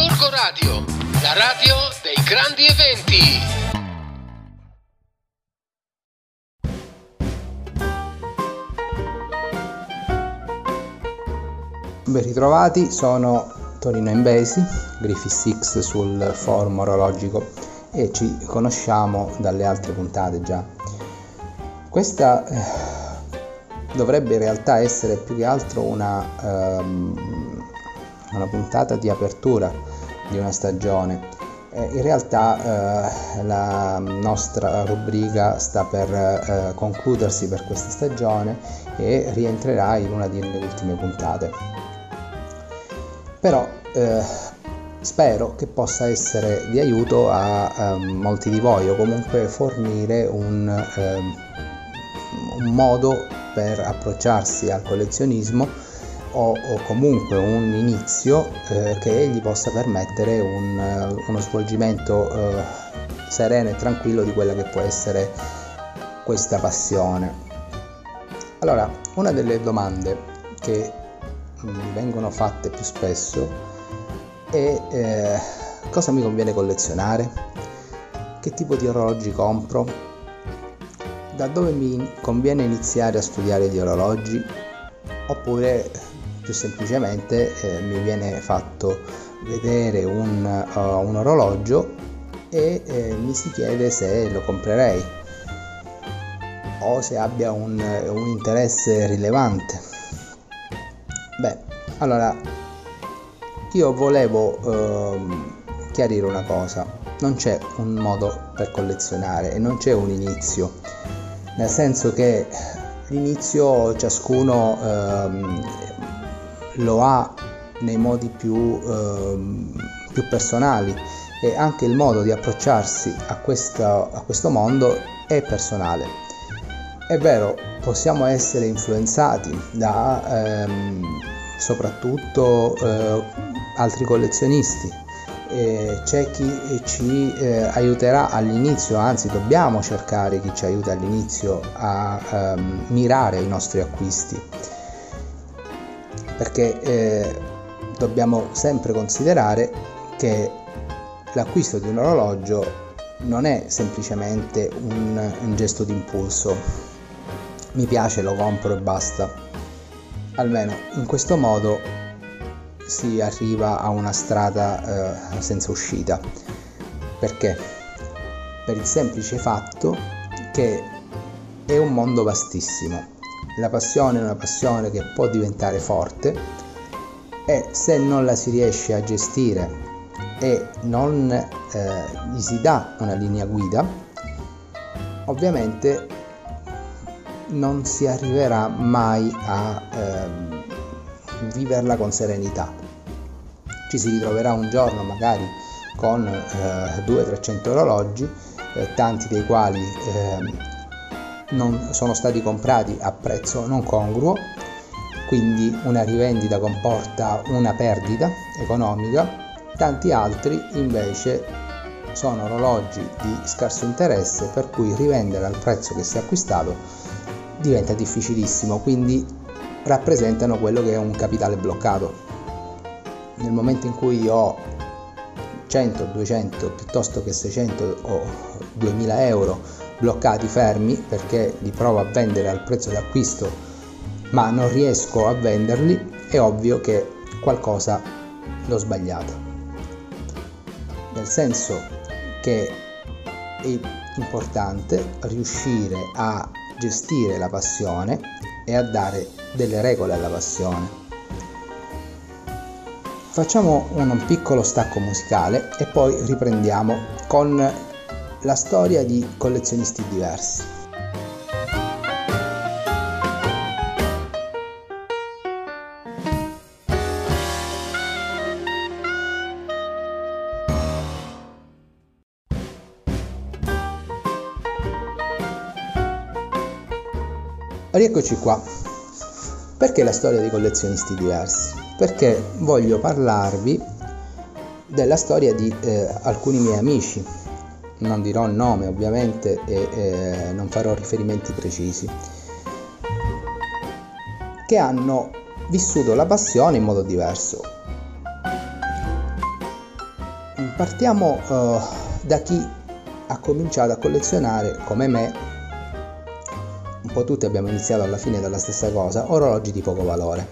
Gorgo Radio, la radio dei grandi eventi. Ben ritrovati, sono Torino Imbesi, Griffith 6 sul forum orologico e ci conosciamo dalle altre puntate già. Questa dovrebbe in realtà essere più che altro una puntata di apertura di una stagione. In realtà la nostra rubrica sta per concludersi per questa stagione e rientrerà in una delle ultime puntate. Però spero che possa essere di aiuto a molti di voi, o comunque fornire un modo per approcciarsi al collezionismo o comunque un inizio che gli possa permettere uno svolgimento sereno e tranquillo di quella che può essere questa passione. Allora, una delle domande che mi vengono fatte più spesso è cosa mi conviene collezionare, che tipo di orologi compro, da dove mi conviene iniziare a studiare gli orologi, oppure più semplicemente mi viene fatto vedere un orologio e mi si chiede se lo comprerei o se abbia un interesse rilevante. Beh, allora io volevo chiarire una cosa: non c'è un modo per collezionare e non c'è un inizio, nel senso che l'inizio ciascuno lo ha nei modi più personali, e anche il modo di approcciarsi a questo mondo è personale. È vero, possiamo essere influenzati da soprattutto altri collezionisti, c'è chi ci aiuterà all'inizio, anzi dobbiamo cercare chi ci aiuta all'inizio a mirare i nostri acquisti, perché dobbiamo sempre considerare che l'acquisto di un orologio non è semplicemente un gesto d'impulso. Mi piace, lo compro e basta. Almeno in questo modo si arriva a una strada senza uscita. Perché? Per il semplice fatto che è un mondo vastissimo. La passione è una passione che può diventare forte, e se non la si riesce a gestire e non gli si dà una linea guida, ovviamente non si arriverà mai a viverla con serenità. Ci si ritroverà un giorno magari con 200-300 orologi, tanti dei quali non sono stati comprati a prezzo non congruo, quindi una rivendita comporta una perdita economica. Tanti altri invece sono orologi di scarso interesse, per cui rivendere al prezzo che si è acquistato diventa difficilissimo, quindi rappresentano quello che è un capitale bloccato. Nel momento in cui ho 100, 200 piuttosto che 600 o 2000 euro bloccati fermi perché li provo a vendere al prezzo d'acquisto ma non riesco a venderli, è ovvio che qualcosa l'ho sbagliato, nel senso che è importante riuscire a gestire la passione e a dare delle regole alla passione. Facciamo un piccolo stacco musicale e poi riprendiamo con la storia di collezionisti diversi. Rieccoci qua. Perché la storia di collezionisti diversi? Perché voglio parlarvi della storia di alcuni miei amici. Non dirò il nome ovviamente e non farò riferimenti precisi, che hanno vissuto la passione in modo diverso. Partiamo da chi ha cominciato a collezionare, come me, un po' tutti abbiamo iniziato alla fine dalla stessa cosa, orologi di poco valore.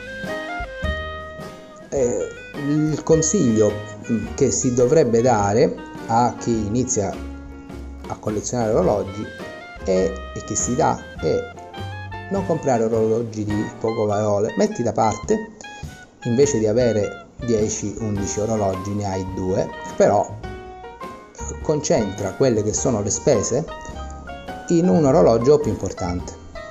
Il consiglio che si dovrebbe dare a chi inizia a collezionare orologi e che si dà è non comprare orologi di poco valore. Metti da parte, invece di avere 10-11 orologi ne hai 2, però concentra quelle che sono le spese in un orologio più importante.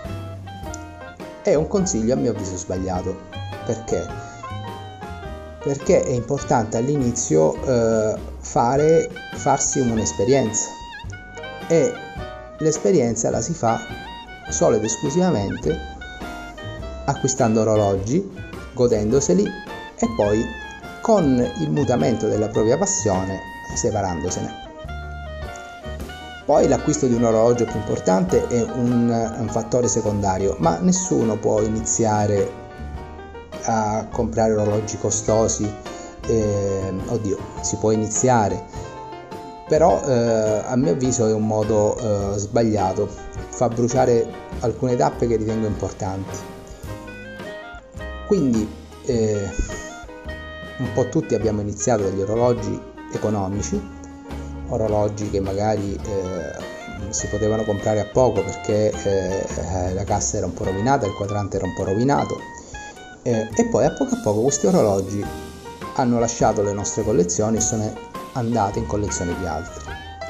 È un consiglio a mio avviso sbagliato. Perché? Perché è importante all'inizio farsi un'esperienza, e l'esperienza la si fa solo ed esclusivamente acquistando orologi, godendoseli e poi con il mutamento della propria passione separandosene. Poi l'acquisto di un orologio più importante è un fattore secondario, ma nessuno può iniziare a comprare orologi costosi. Si può iniziare, però a mio avviso è un modo sbagliato, fa bruciare alcune tappe che ritengo importanti. Quindi un po' tutti abbiamo iniziato dagli orologi economici, orologi che magari si potevano comprare a poco perché la cassa era un po' rovinata, il quadrante era un po' rovinato, e poi a poco questi orologi hanno lasciato le nostre collezioni e sono andati in collezioni di altri.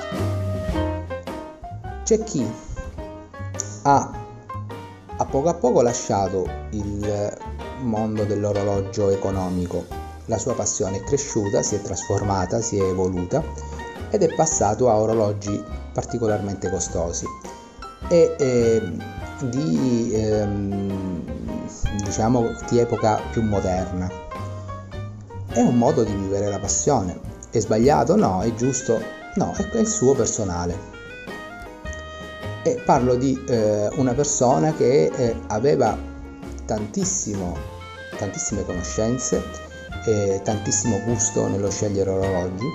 C'è chi ha a poco lasciato il mondo dell'orologio economico, la sua passione è cresciuta, si è trasformata, si è evoluta ed è passato a orologi particolarmente costosi e di epoca più moderna. È un modo di vivere la passione. È sbagliato? No. È giusto? No, è il suo personale. E parlo di una persona che aveva tantissime conoscenze, tantissimo gusto nello scegliere orologi,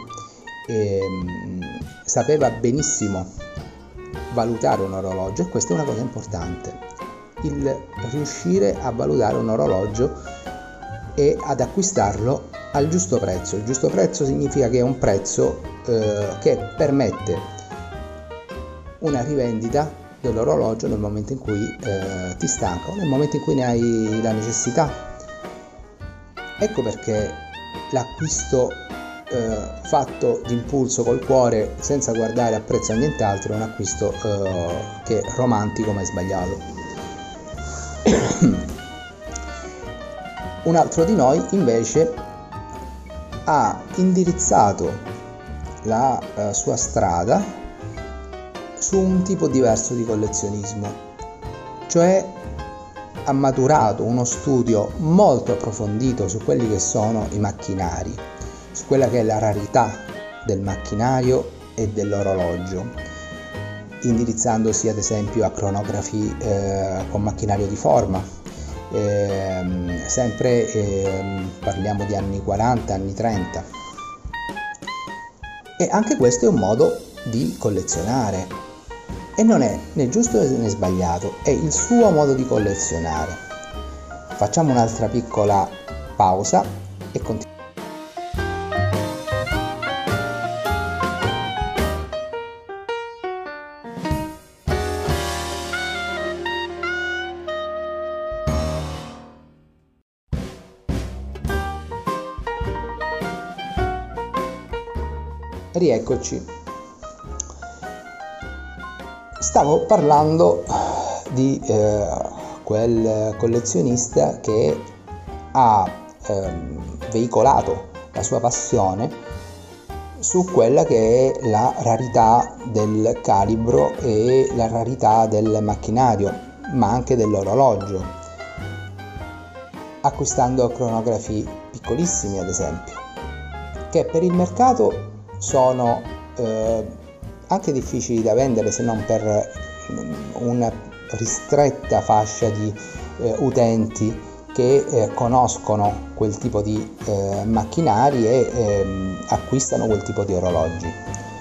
sapeva benissimo valutare un orologio, e questa è una cosa importante, il riuscire a valutare un orologio e ad acquistarlo al giusto prezzo. Il giusto prezzo significa che è un prezzo che permette una rivendita dell'orologio nel momento in cui ti stanca o nel momento in cui ne hai la necessità. Ecco perché l'acquisto fatto d'impulso col cuore, senza guardare a prezzo a nient'altro, è un acquisto che è romantico ma è sbagliato. Un altro di noi invece ha indirizzato la sua strada su un tipo diverso di collezionismo, cioè ha maturato uno studio molto approfondito su quelli che sono i macchinari, su quella che è la rarità del macchinario e dell'orologio, indirizzandosi ad esempio a cronografi con macchinario di forma, parliamo di anni 40, anni 30, e anche questo è un modo di collezionare. E non è né giusto né sbagliato, è il suo modo di collezionare. Facciamo un'altra piccola pausa e continuiamo. Rieccoci. Stavo parlando di quel collezionista che ha veicolato la sua passione su quella che è la rarità del calibro e la rarità del macchinario, ma anche dell'orologio, acquistando cronografi piccolissimi ad esempio, che per il mercato sono anche difficili da vendere, se non per una ristretta fascia di utenti che conoscono quel tipo di macchinari e acquistano quel tipo di orologi.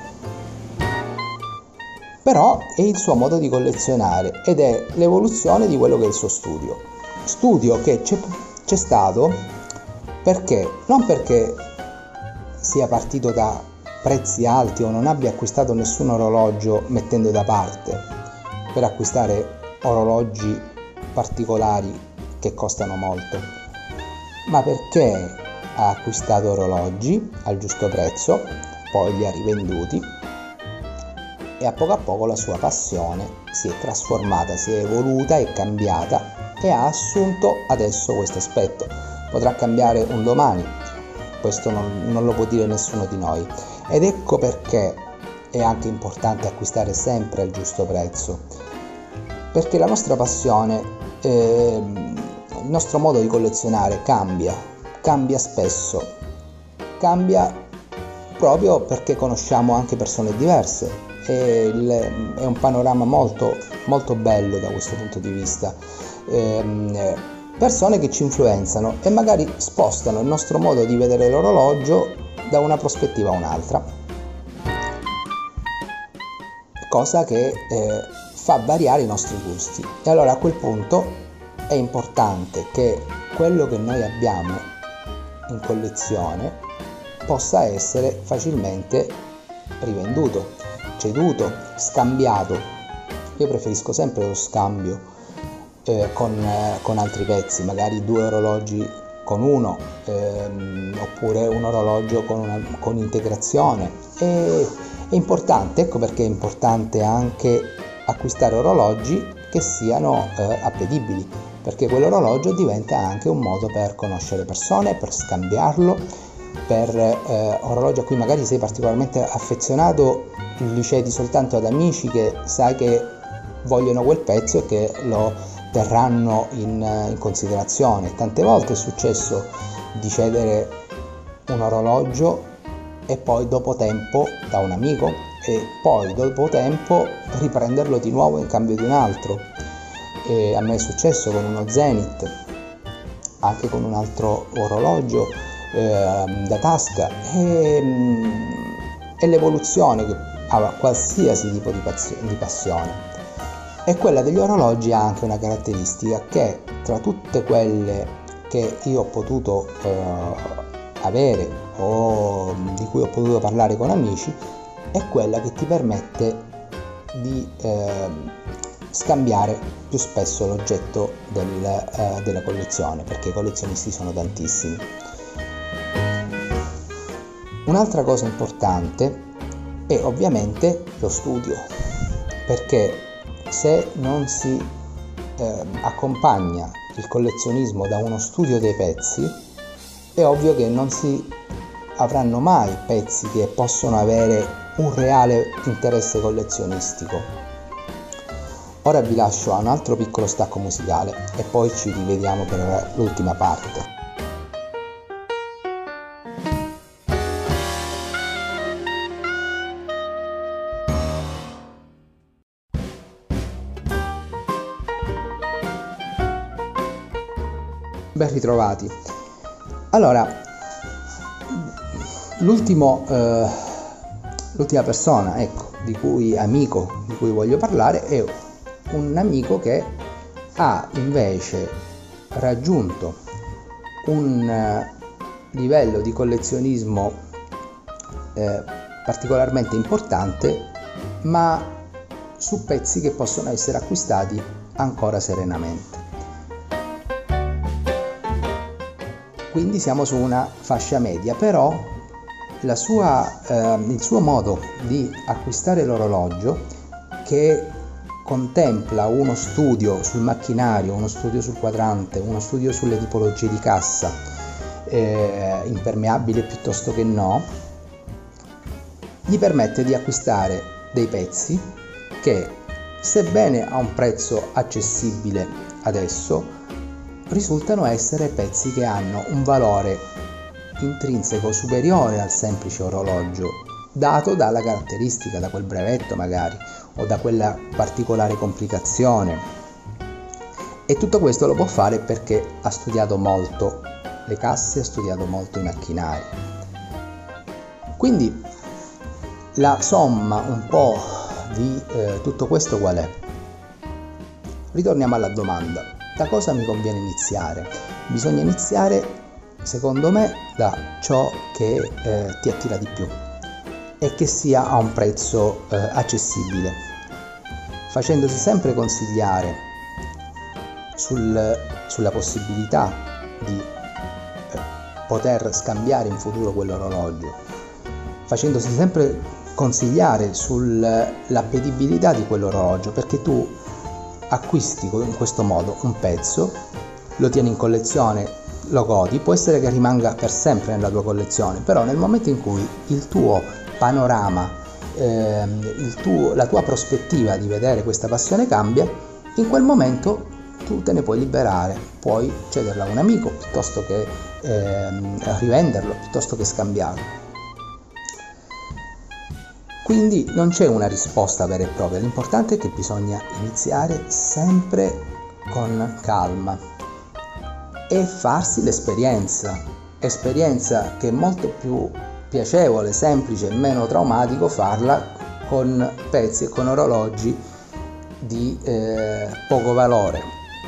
Però è il suo modo di collezionare ed è l'evoluzione di quello che è il suo studio che c'è stato non perché sia partito da prezzi alti o non abbia acquistato nessun orologio mettendo da parte per acquistare orologi particolari che costano molto, ma perché ha acquistato orologi al giusto prezzo, poi li ha rivenduti e a poco la sua passione si è trasformata, si è evoluta e cambiata e ha assunto adesso questo aspetto. Potrà cambiare un domani, questo non lo può dire nessuno di noi, ed ecco perché è anche importante acquistare sempre al giusto prezzo, perché la nostra passione, il nostro modo di collezionare cambia spesso, cambia proprio perché conosciamo anche persone diverse. È un panorama molto, molto bello da questo punto di vista. Persone che ci influenzano e magari spostano il nostro modo di vedere l'orologio da una prospettiva a un'altra, cosa che fa variare i nostri gusti. E allora a quel punto è importante che quello che noi abbiamo in collezione possa essere facilmente rivenduto, ceduto, scambiato. Io preferisco sempre lo scambio con altri pezzi, magari 2 orologi con uno, oppure un orologio con integrazione. È importante, ecco perché è importante anche acquistare orologi che siano appetibili, perché quell'orologio diventa anche un modo per conoscere persone, per scambiarlo, per orologi a cui magari sei particolarmente affezionato, li cedi soltanto ad amici che sai che vogliono quel pezzo e che lo terranno in considerazione. Tante volte è successo di cedere un orologio e poi dopo tempo da un amico e poi dopo tempo riprenderlo di nuovo in cambio di un altro. E a me è successo con uno Zenith, anche con un altro orologio da tasca, e l'evoluzione che ha qualsiasi tipo di passione. E quella degli orologi ha anche una caratteristica che tra tutte quelle che io ho potuto avere o di cui ho potuto parlare con amici è quella che ti permette di scambiare più spesso l'oggetto della collezione, perché i collezionisti sono tantissimi. Un'altra cosa importante è ovviamente lo studio, perché se non si accompagna il collezionismo da uno studio dei pezzi, è ovvio che non si avranno mai pezzi che possono avere un reale interesse collezionistico. Ora vi lascio a un altro piccolo stacco musicale e poi ci rivediamo per l'ultima parte. Ben ritrovati. Allora, l'ultima persona, ecco, di cui voglio parlare è un amico che ha invece raggiunto un livello di collezionismo particolarmente importante, ma su pezzi che possono essere acquistati ancora serenamente. Quindi siamo su una fascia media, però il suo modo di acquistare l'orologio, che contempla uno studio sul macchinario, uno studio sul quadrante, uno studio sulle tipologie di cassa, impermeabile piuttosto che no, gli permette di acquistare dei pezzi che, sebbene a un prezzo accessibile adesso, risultano essere pezzi che hanno un valore intrinseco superiore al semplice orologio, dato dalla caratteristica, da quel brevetto magari, o da quella particolare complicazione. E tutto questo lo può fare perché ha studiato molto le casse, ha studiato molto i macchinari. Quindi la somma un po' di tutto questo qual è? Ritorniamo alla domanda: da cosa mi conviene iniziare? Bisogna iniziare, secondo me, da ciò che ti attira di più e che sia a un prezzo accessibile, facendosi sempre consigliare sulla possibilità di poter scambiare in futuro quell'orologio, facendosi sempre consigliare sull'appetibilità di quell'orologio, perché tu acquisti in questo modo un pezzo, lo tieni in collezione, lo godi, può essere che rimanga per sempre nella tua collezione, però nel momento in cui il tuo panorama, la tua prospettiva di vedere questa passione cambia, in quel momento tu te ne puoi liberare, puoi cederla a un amico piuttosto che rivenderlo, piuttosto che scambiarlo. Quindi non c'è una risposta vera e propria, l'importante è che bisogna iniziare sempre con calma e farsi l'esperienza che è molto più piacevole, semplice e meno traumatico farla con pezzi e con orologi di poco valore.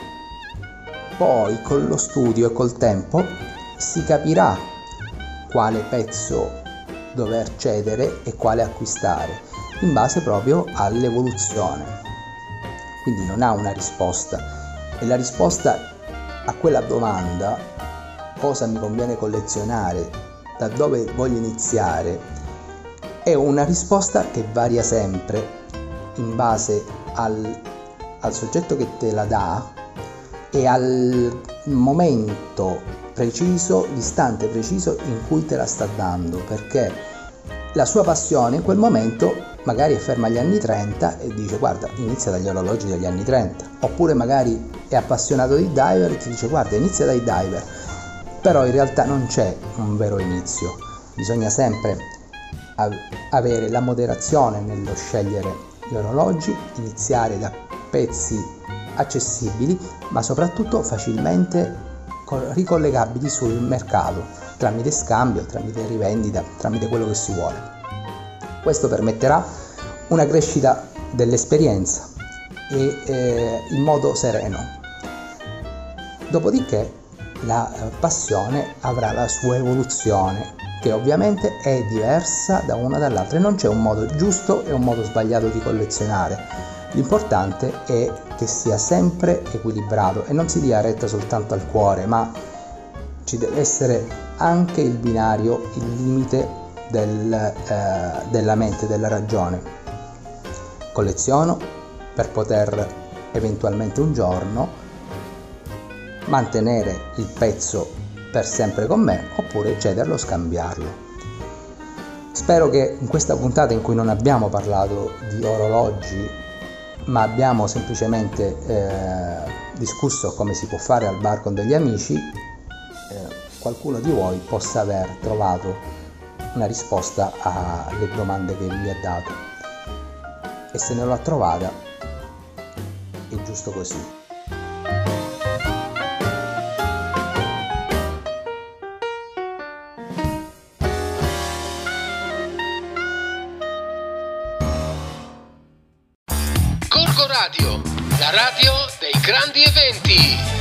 Poi con lo studio e col tempo si capirà quale pezzo dover cedere e quale acquistare in base proprio all'evoluzione. Quindi non ha una risposta, e la risposta a quella domanda, cosa mi conviene collezionare, da dove voglio iniziare, è una risposta che varia sempre in base al soggetto che te la dà e al momento preciso, l'istante preciso in cui te la sta dando, perché la sua passione in quel momento magari è ferma agli anni 30 e dice guarda, inizia dagli orologi degli anni 30, oppure magari è appassionato di diver e ti dice guarda, inizia dai diver, però in realtà non c'è un vero inizio, bisogna sempre avere la moderazione nello scegliere gli orologi, iniziare da pezzi accessibili ma soprattutto facilmente ricollegabili sul mercato tramite scambio, tramite rivendita, tramite quello che si vuole. Questo permetterà una crescita dell'esperienza e in modo sereno. Dopodiché la passione avrà la sua evoluzione, che ovviamente è diversa da una dall'altra e non c'è un modo giusto e un modo sbagliato di collezionare. L'importante è che sia sempre equilibrato e non si dia retta soltanto al cuore, ma ci deve essere anche il binario, il limite della mente, della ragione. Colleziono per poter eventualmente un giorno mantenere il pezzo per sempre con me, oppure cederlo o scambiarlo. Spero che in questa puntata, in cui non abbiamo parlato di orologi ma abbiamo semplicemente discusso come si può fare al bar con degli amici, qualcuno di voi possa aver trovato una risposta alle domande che vi ha dato, e se non l'ha trovata è giusto così. Gorgo Radio, la radio dei grandi eventi.